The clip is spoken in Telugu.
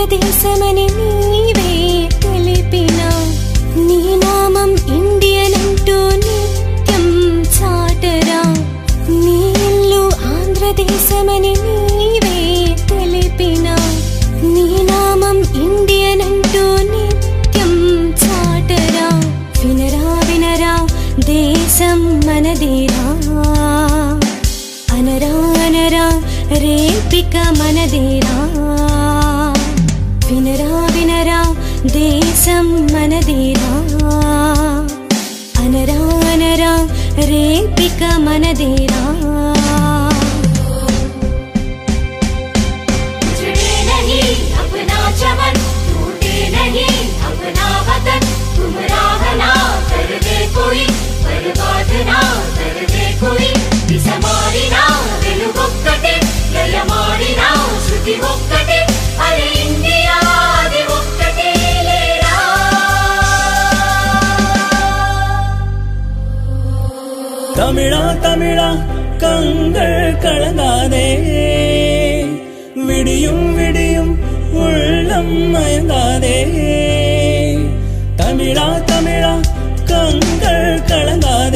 ఆంధ్రదేశమని నీవే తెలిపినా నీ నామం ఇండియన్ అంటూ నిత్యం చాటరా నీ ఇల్లు ఆంధ్రదేశమని నీవే తెలిపినా నీ నామం ఇండియన్ అంటూ నిత్యం చాటరా వినరా వినరా దేశం మనదేరా అనరా అనరా రేపిక మనదేరా వినరా వినరా దేశం మనదేరా అనరా అనరా రేపిక మనదేరా தமிழா தமிழா கண்கள் கலங்காதே விடியும் விடியும் உள்ளம் மயங்காதே தமிழா தமிழா கண்கள் கலங்காதே